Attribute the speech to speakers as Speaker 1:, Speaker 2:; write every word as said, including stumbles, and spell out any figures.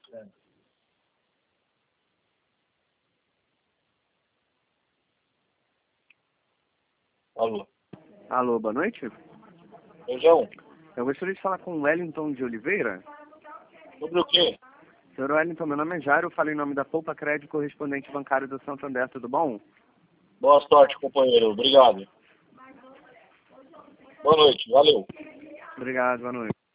Speaker 1: É. Alô.
Speaker 2: Alô, boa noite.
Speaker 1: Beijão.
Speaker 2: Eu gostaria de falar com o Wellington de Oliveira.
Speaker 1: Sobre o quê?
Speaker 2: Senhor Wellington, meu nome é Jairo, eu falo em nome da Poupa Crédito, correspondente bancário do Santander, tudo bom?
Speaker 1: Boa sorte, companheiro. Obrigado. Boa noite. Valeu.
Speaker 2: Obrigado, boa noite.